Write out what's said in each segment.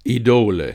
Idole.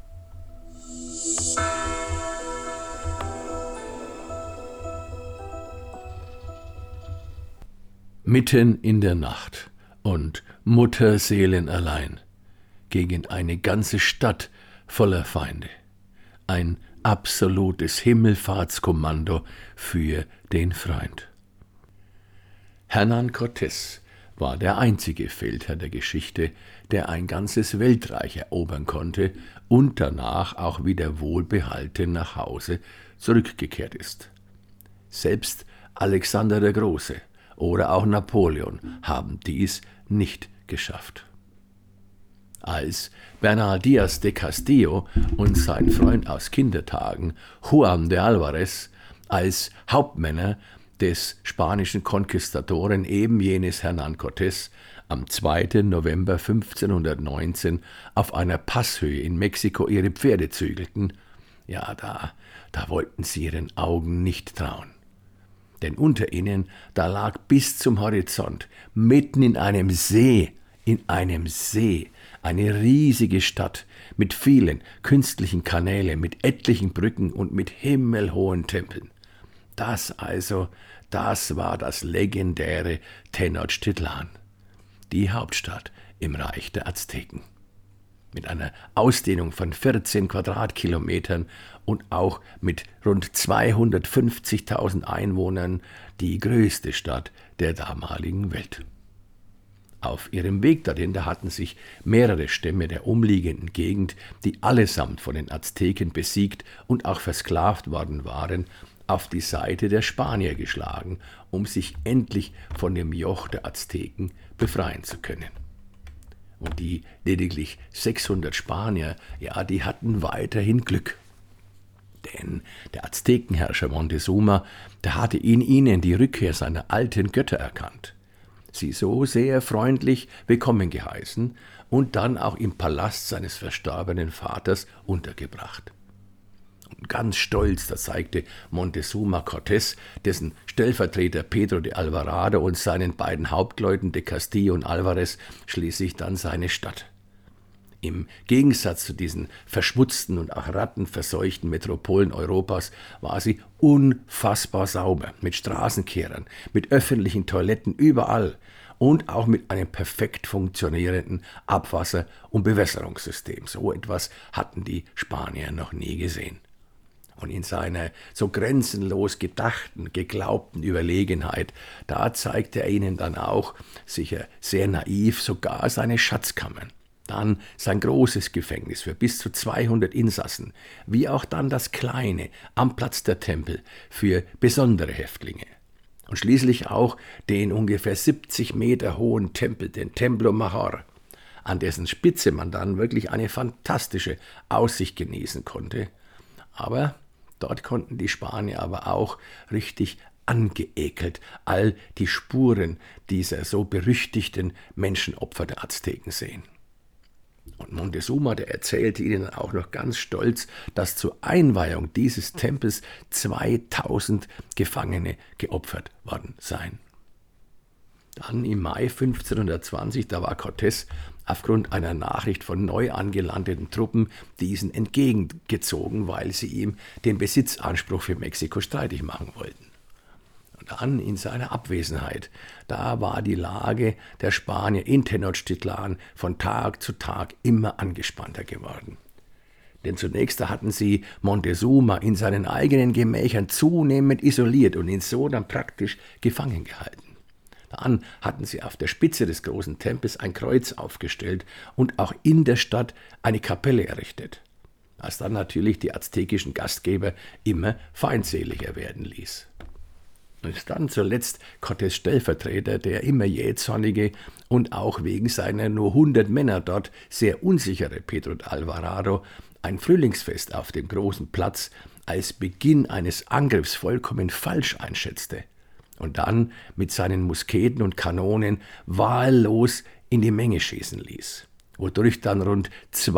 Mitten in der Nacht und mutterseelenallein gegen eine ganze Stadt voller Feinde. Ein absolutes Himmelfahrtskommando für den Freund. Hernán Cortés war der einzige Feldherr der Geschichte, der ein ganzes Weltreich erobern konnte und danach auch wieder wohlbehalten nach Hause zurückgekehrt ist. Selbst Alexander der Große oder auch Napoleon haben dies nicht geschafft. Als Bernal Díaz de Castillo und sein Freund aus Kindertagen, Juan de Álvarez, als Hauptmänner des spanischen Konquistadoren eben jenes Hernán Cortés am 2. November 1519 auf einer Passhöhe in Mexiko ihre Pferde zügelten, ja, da wollten sie ihren Augen nicht trauen. Denn unter ihnen, da lag bis zum Horizont, mitten in einem See, eine riesige Stadt mit vielen künstlichen Kanälen, mit etlichen Brücken und mit himmelhohen Tempeln. Das war das legendäre Tenochtitlan, die Hauptstadt im Reich der Azteken. Mit einer Ausdehnung von 14 Quadratkilometern und auch mit rund 250.000 Einwohnern die größte Stadt der damaligen Welt. Auf ihrem Weg dahin, da hatten sich mehrere Stämme der umliegenden Gegend, die allesamt von den Azteken besiegt und auch versklavt worden waren, auf die Seite der Spanier geschlagen, um sich endlich von dem Joch der Azteken befreien zu können. Und die lediglich 600 Spanier, ja, die hatten weiterhin Glück. Denn der Aztekenherrscher Montezuma, der hatte in ihnen die Rückkehr seiner alten Götter erkannt, sie so sehr freundlich willkommen geheißen und dann auch im Palast seines verstorbenen Vaters untergebracht. Und ganz stolz, da zeigte Montezuma Cortés, dessen Stellvertreter Pedro de Alvarado und seinen beiden Hauptleuten de Castillo und Álvarez schließlich dann seine Stadt. Im Gegensatz zu diesen verschmutzten und auch rattenverseuchten Metropolen Europas war sie unfassbar sauber, mit Straßenkehrern, mit öffentlichen Toiletten überall und auch mit einem perfekt funktionierenden Abwasser- und Bewässerungssystem. So etwas hatten die Spanier noch nie gesehen. Und in seiner so grenzenlos gedachten, geglaubten Überlegenheit, da zeigte er ihnen dann auch, sicher sehr naiv, sogar seine Schatzkammern. Dann sein großes Gefängnis für bis zu 200 Insassen, wie auch dann das kleine am Platz der Tempel für besondere Häftlinge. Und schließlich auch den ungefähr 70 Meter hohen Tempel, den Templo Mayor, an dessen Spitze man dann wirklich eine fantastische Aussicht genießen konnte. Aber dort konnten die Spanier aber auch richtig angeekelt all die Spuren dieser so berüchtigten Menschenopfer der Azteken sehen. Und Montezuma, der erzählte ihnen auch noch ganz stolz, dass zur Einweihung dieses Tempels 2000 Gefangene geopfert worden seien. Dann im Mai 1520, da war Cortés aufgrund einer Nachricht von neu angelandeten Truppen diesen entgegengezogen, weil sie ihm den Besitzanspruch für Mexiko streitig machen wollten. Und dann in seiner Abwesenheit, da war die Lage der Spanier in Tenochtitlan von Tag zu Tag immer angespannter geworden. Denn zunächst da hatten sie Montezuma in seinen eigenen Gemächern zunehmend isoliert und ihn so dann praktisch gefangen gehalten. Dann hatten sie auf der Spitze des großen Tempels ein Kreuz aufgestellt und auch in der Stadt eine Kapelle errichtet, was dann natürlich die aztekischen Gastgeber immer feindseliger werden ließ. Und dann zuletzt Cortés Stellvertreter, der immer jähzornige und auch wegen seiner nur 100 Männer dort sehr unsichere Pedro de Alvarado ein Frühlingsfest auf dem großen Platz als Beginn eines Angriffs vollkommen falsch einschätzte und dann mit seinen Musketen und Kanonen wahllos in die Menge schießen ließ, wodurch dann rund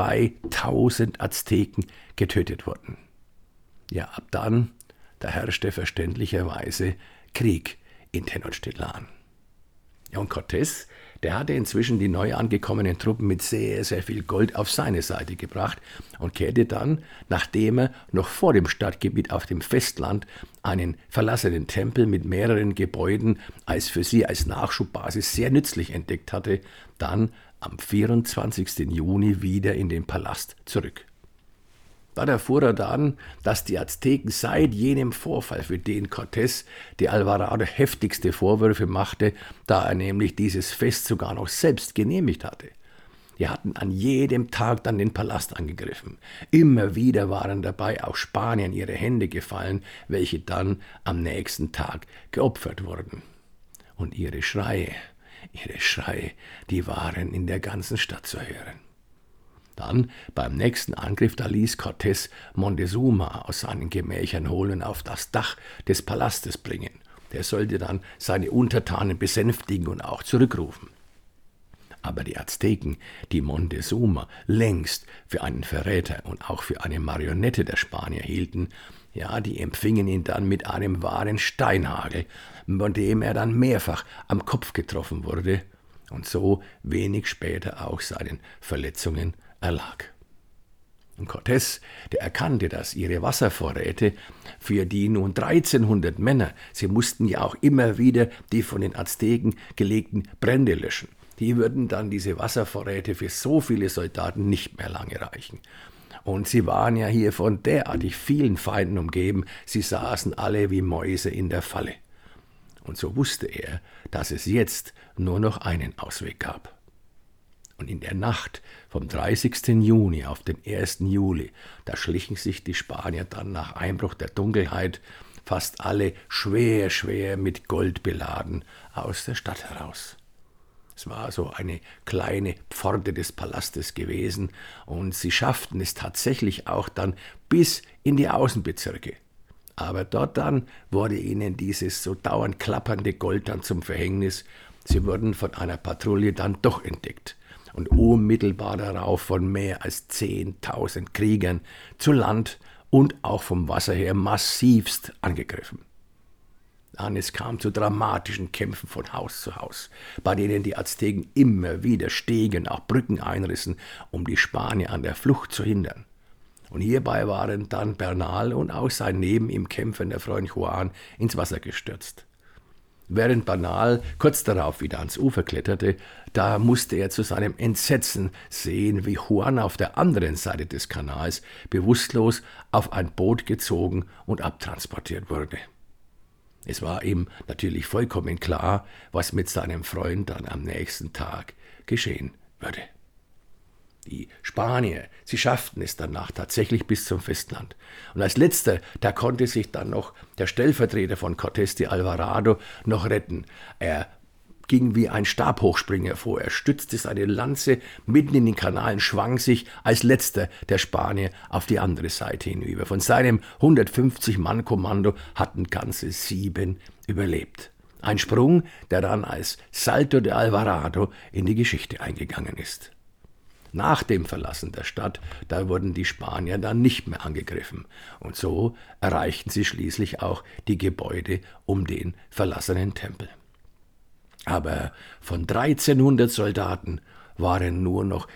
2000 Azteken getötet wurden. Ja, ab dann, da herrschte verständlicherweise Krieg in Tenochtitlan. Ja, und Cortés, Der hatte inzwischen die neu angekommenen Truppen mit sehr, sehr viel Gold auf seine Seite gebracht und kehrte dann, nachdem er noch vor dem Stadtgebiet auf dem Festland einen verlassenen Tempel mit mehreren Gebäuden als für sie als Nachschubbasis sehr nützlich entdeckt hatte, dann am 24. Juni wieder in den Palast zurück. Dort erfuhr er dann, dass die Azteken seit jenem Vorfall, für den Cortés de Alvarado heftigste Vorwürfe machte, da er nämlich dieses Fest sogar noch selbst genehmigt hatte. Die hatten an jedem Tag dann den Palast angegriffen. Immer wieder waren dabei auch Spanier in ihre Hände gefallen, welche dann am nächsten Tag geopfert wurden. Und ihre Schreie, die waren in der ganzen Stadt zu hören. Dann, beim nächsten Angriff, da ließ Cortés Montezuma aus seinen Gemächern holen auf das Dach des Palastes bringen. Der sollte dann seine Untertanen besänftigen und auch zurückrufen. Aber die Azteken, die Montezuma längst für einen Verräter und auch für eine Marionette der Spanier hielten, ja, die empfingen ihn dann mit einem wahren Steinhagel, von dem er dann mehrfach am Kopf getroffen wurde und so wenig später auch seinen Verletzungen erlag. Und Cortés, der erkannte, dass ihre Wasservorräte für die nun 1300 Männer, sie mussten ja auch immer wieder die von den Azteken gelegten Brände löschen, die würden dann diese Wasservorräte für so viele Soldaten nicht mehr lange reichen. Und sie waren ja hier von derartig vielen Feinden umgeben, sie saßen alle wie Mäuse in der Falle. Und so wusste er, dass es jetzt nur noch einen Ausweg gab. Und in der Nacht vom 30. Juni auf den 1. Juli, da schlichen sich die Spanier dann nach Einbruch der Dunkelheit, fast alle schwer mit Gold beladen, aus der Stadt heraus. Es war so eine kleine Pforte des Palastes gewesen, und sie schafften es tatsächlich auch dann bis in die Außenbezirke. Aber dort dann wurde ihnen dieses so dauernd klappernde Gold dann zum Verhängnis. Sie wurden von einer Patrouille dann doch entdeckt und unmittelbar darauf von mehr als 10.000 Kriegern zu Land und auch vom Wasser her massivst angegriffen. Es kam zu dramatischen Kämpfen von Haus zu Haus, bei denen die Azteken immer wieder Stegen, auch Brücken einrissen, um die Spanier an der Flucht zu hindern. Und hierbei waren dann Bernal und auch sein neben ihm kämpfender Freund Juan ins Wasser gestürzt. Während Bernal kurz darauf wieder ans Ufer kletterte, da musste er zu seinem Entsetzen sehen, wie Juan auf der anderen Seite des Kanals bewusstlos auf ein Boot gezogen und abtransportiert wurde. Es war ihm natürlich vollkommen klar, was mit seinem Freund dann am nächsten Tag geschehen würde. Die Spanier, sie schafften es danach tatsächlich bis zum Festland. Und als letzter, da konnte sich dann noch der Stellvertreter von Cortés de Alvarado noch retten. Er ging wie ein Stabhochspringer vor. Er stützte seine Lanze mitten in den Kanal und schwang sich als letzter der Spanier auf die andere Seite hinüber. Von seinem 150-Mann-Kommando hatten ganze 7 überlebt. Ein Sprung, der dann als Salto de Alvarado in die Geschichte eingegangen ist. Nach dem Verlassen der Stadt, da wurden die Spanier dann nicht mehr angegriffen. Und so erreichten sie schließlich auch die Gebäude um den verlassenen Tempel. Aber von 1300 Soldaten waren nur noch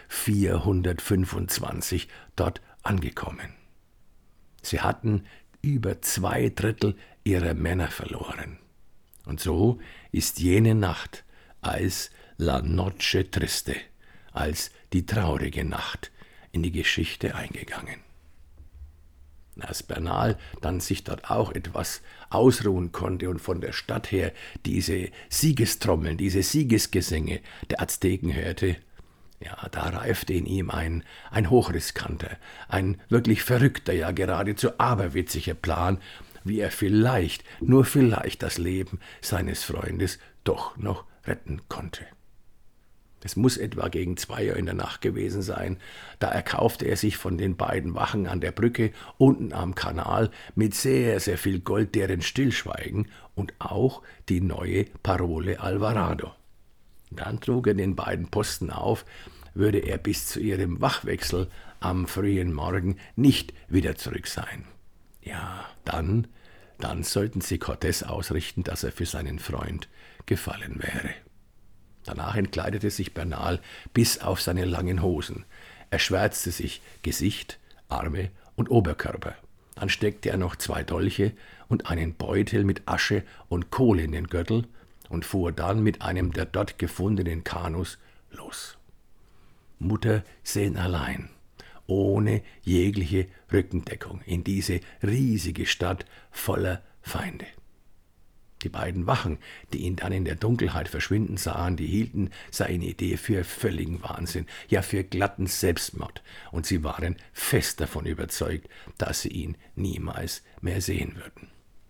425 dort angekommen. Sie hatten über 2/3 ihrer Männer verloren. Und so ist jene Nacht als La Noche Triste, als die traurige Nacht, in die Geschichte eingegangen. Als Bernal dann sich dort auch etwas ausruhen konnte und von der Stadt her diese Siegestrommeln, diese Siegesgesänge der Azteken hörte, ja, da reifte in ihm ein hochriskanter, ein wirklich verrückter, ja geradezu aberwitziger Plan, wie er vielleicht, nur vielleicht das Leben seines Freundes doch noch retten konnte. Es muss etwa gegen 2 Uhr in der Nacht gewesen sein. Da erkaufte er sich von den beiden Wachen an der Brücke unten am Kanal mit sehr, sehr viel Gold deren Stillschweigen und auch die neue Parole Alvarado. Dann trug er den beiden Posten auf, würde er bis zu ihrem Wachwechsel am frühen Morgen nicht wieder zurück sein. Ja, dann sollten sie Cortés ausrichten, dass er für seinen Freund gefallen wäre. Danach entkleidete sich Bernal bis auf seine langen Hosen. Er schwärzte sich Gesicht, Arme und Oberkörper. Dann steckte er noch 2 Dolche und einen Beutel mit Asche und Kohle in den Gürtel und fuhr dann mit einem der dort gefundenen Kanus los. Mutterseelenallein, ohne jegliche Rückendeckung, in diese riesige Stadt voller Feinde. Die beiden Wachen, die ihn dann in der Dunkelheit verschwinden sahen, die hielten seine Idee für völligen Wahnsinn, ja für glatten Selbstmord, und sie waren fest davon überzeugt, dass sie ihn niemals mehr sehen würden.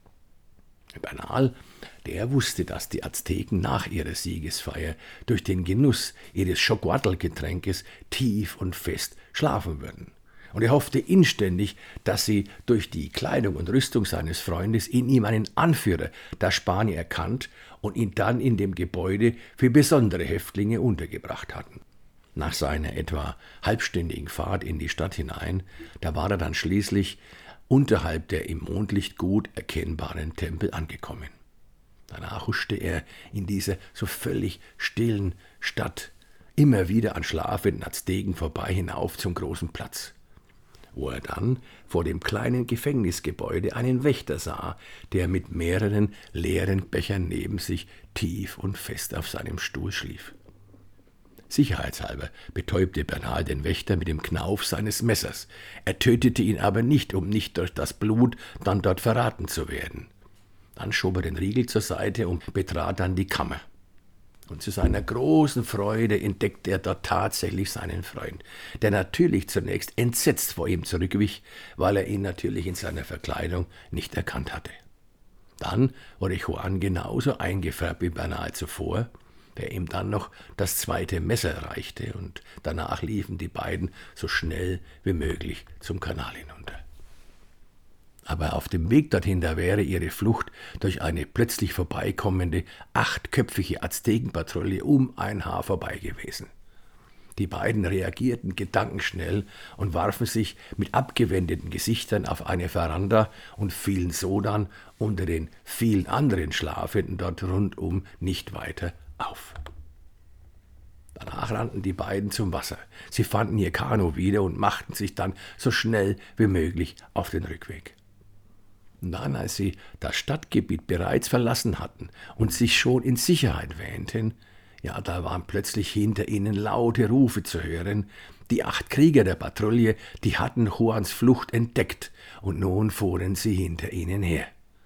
Bernal, der wusste, dass die Azteken nach ihrer Siegesfeier durch den Genuss ihres Xocuatl-Getränkes tief und fest schlafen würden. Und er hoffte inständig, dass sie durch die Kleidung und Rüstung seines Freundes in ihm einen Anführer der Spanier erkannt und ihn dann in dem Gebäude für besondere Häftlinge untergebracht hatten. Nach seiner etwa halbstündigen Fahrt in die Stadt hinein, da war er dann schließlich unterhalb der im Mondlicht gut erkennbaren Tempel angekommen. Danach huschte er in dieser so völlig stillen Stadt immer wieder an schlafenden Azteken vorbei hinauf zum großen Platz, wo er dann vor dem kleinen Gefängnisgebäude einen Wächter sah, der mit mehreren leeren Bechern neben sich tief und fest auf seinem Stuhl schlief. Sicherheitshalber betäubte Bernal den Wächter mit dem Knauf seines Messers. Er tötete ihn aber nicht, um nicht durch das Blut dann dort verraten zu werden. Dann schob er den Riegel zur Seite und betrat dann die Kammer. Und zu seiner großen Freude entdeckte er dort tatsächlich seinen Freund, der natürlich zunächst entsetzt vor ihm zurückwich, weil er ihn natürlich in seiner Verkleidung nicht erkannt hatte. Dann wurde Juan genauso eingefärbt wie Bernal zuvor, der ihm dann noch das 2. Messer reichte, und danach liefen die beiden so schnell wie möglich zum Kanal hinunter. Aber auf dem Weg dorthin, da wäre ihre Flucht durch eine plötzlich vorbeikommende 8-köpfige Aztekenpatrouille um ein Haar vorbei gewesen. Die beiden reagierten gedankenschnell und warfen sich mit abgewendeten Gesichtern auf eine Veranda und fielen so dann unter den vielen anderen Schlafenden dort rundum nicht weiter auf. Danach rannten die beiden zum Wasser. Sie fanden ihr Kanu wieder und machten sich dann so schnell wie möglich auf den Rückweg. Und dann, als sie das Stadtgebiet bereits verlassen hatten und sich schon in Sicherheit wähnten, ja, da waren plötzlich hinter ihnen laute Rufe zu hören. Die 8 Krieger der Patrouille, die hatten Juans Flucht entdeckt, und nun fuhren sie hinter ihnen her.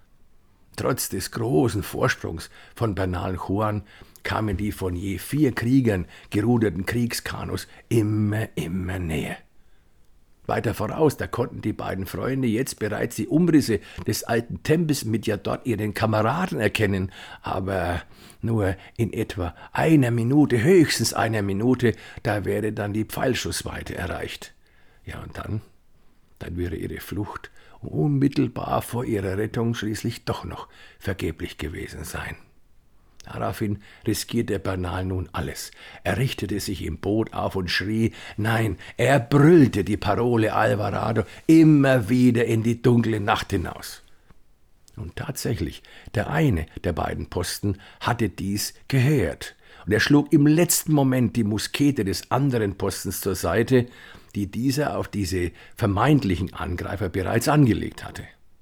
Trotz des großen Vorsprungs von Bernal und Juan kamen die von je 4 Kriegern geruderten Kriegskanus immer näher. Weiter voraus, da konnten die beiden Freunde jetzt bereits die Umrisse des alten Tempels mit ja dort ihren Kameraden erkennen, aber nur in etwa einer Minute, höchstens einer Minute, da wäre dann die Pfeilschussweite erreicht. Ja, und dann wäre ihre Flucht unmittelbar vor ihrer Rettung schließlich doch noch vergeblich gewesen sein. Daraufhin riskierte Bernal nun alles. Er richtete sich im Boot auf und schrie, nein, er brüllte die Parole Alvarado immer wieder in die dunkle Nacht hinaus. Und tatsächlich, der eine der beiden Posten hatte dies gehört, und er schlug im letzten Moment die Muskete des anderen Postens zur Seite, die dieser auf diese vermeintlichen Angreifer bereits angelegt hatte.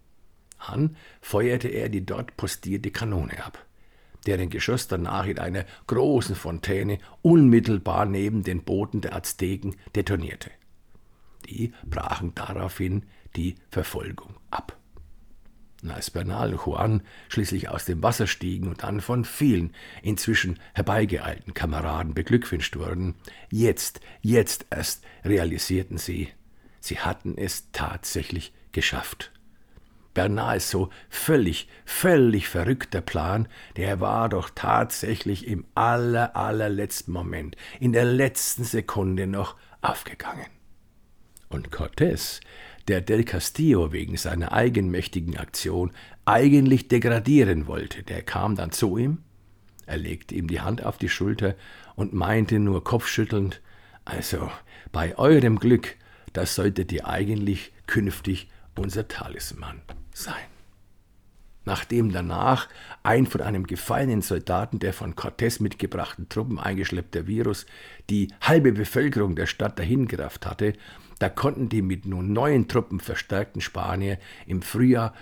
Dann feuerte er die dort postierte Kanone ab, deren Geschoss danach in einer großen Fontäne unmittelbar neben den Booten der Azteken detonierte. Die brachen daraufhin die Verfolgung ab. Und als Bernal und Juan schließlich aus dem Wasser stiegen und dann von vielen inzwischen herbeigeeilten Kameraden beglückwünscht wurden, jetzt erst realisierten sie hatten es tatsächlich geschafft. Bernals so völlig verrückter Plan, der war doch tatsächlich im allerletzten Moment, in der letzten Sekunde noch aufgegangen. Und Cortés, der Del Castillo wegen seiner eigenmächtigen Aktion eigentlich degradieren wollte, der kam dann zu ihm, er legte ihm die Hand auf die Schulter und meinte nur kopfschüttelnd, also bei eurem Glück, das solltet ihr eigentlich künftig unser Talisman sein. Nachdem danach ein von einem gefallenen Soldaten der von Cortés mitgebrachten Truppen eingeschleppter Virus die halbe Bevölkerung der Stadt dahingerafft hatte, da konnten die mit nun neuen Truppen verstärkten Spanier im Frühjahr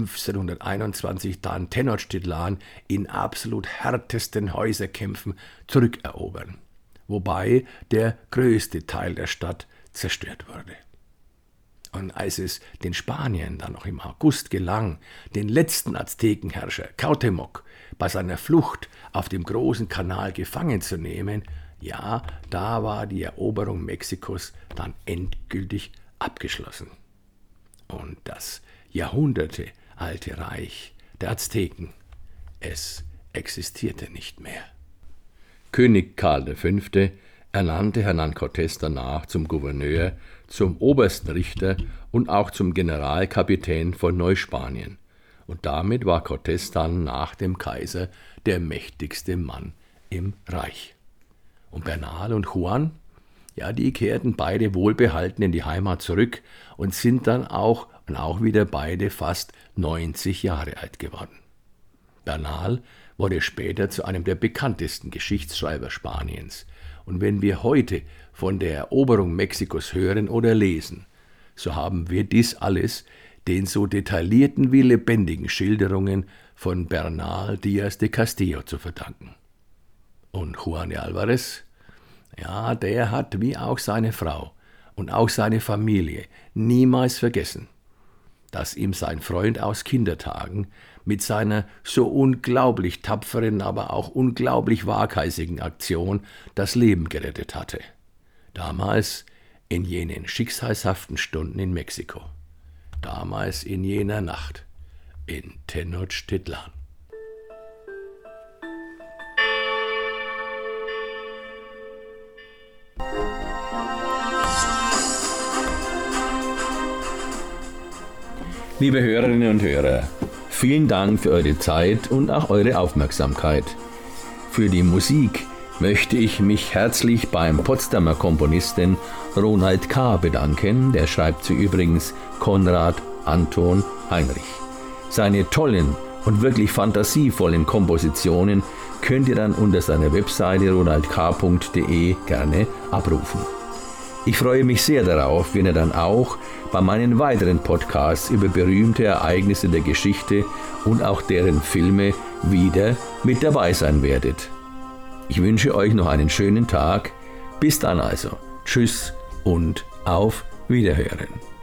1521 dann Tenochtitlan in absolut härtesten Häuserkämpfen zurückerobern, wobei der größte Teil der Stadt zerstört wurde. Und als es den Spaniern dann noch im August gelang, den letzten Aztekenherrscher Cuauhtémoc bei seiner Flucht auf dem großen Kanal gefangen zu nehmen, ja, da war die Eroberung Mexikos dann endgültig abgeschlossen. Und das jahrhundertealte Reich der Azteken, es existierte nicht mehr. König Karl V. ernannte Hernán Cortés danach zum Gouverneur, zum obersten Richter und auch zum Generalkapitän von Neuspanien. Und damit war Cortés dann nach dem Kaiser der mächtigste Mann im Reich. Und Bernal und Juan, ja, die kehrten beide wohlbehalten in die Heimat zurück und sind dann auch wieder beide fast 90 Jahre alt geworden. Bernal wurde später zu einem der bekanntesten Geschichtsschreiber Spaniens. Und wenn wir heute von der Eroberung Mexikos hören oder lesen, so haben wir dies alles den so detaillierten wie lebendigen Schilderungen von Bernal Díaz de Castillo zu verdanken. Und Juan de Álvarez, ja, der hat wie auch seine Frau und auch seine Familie niemals vergessen, dass ihm sein Freund aus Kindertagen mit seiner so unglaublich tapferen, aber auch unglaublich waghalsigen Aktion das Leben gerettet hatte. Damals in jenen schicksalshaften Stunden in Mexiko. Damals in jener Nacht in Tenochtitlan. Liebe Hörerinnen und Hörer, vielen Dank für eure Zeit und auch eure Aufmerksamkeit. Für die Musik möchte ich mich herzlich beim Potsdamer Komponisten Ronald K. bedanken. Der schreibt sie übrigens Konrad Anton Heinrich. Seine tollen und wirklich fantasievollen Kompositionen könnt ihr dann unter seiner Webseite ronaldk.de gerne abrufen. Ich freue mich sehr darauf, wenn ihr dann auch bei meinen weiteren Podcasts über berühmte Ereignisse der Geschichte und auch deren Filme wieder mit dabei sein werdet. Ich wünsche euch noch einen schönen Tag. Bis dann also. Tschüss und auf Wiederhören.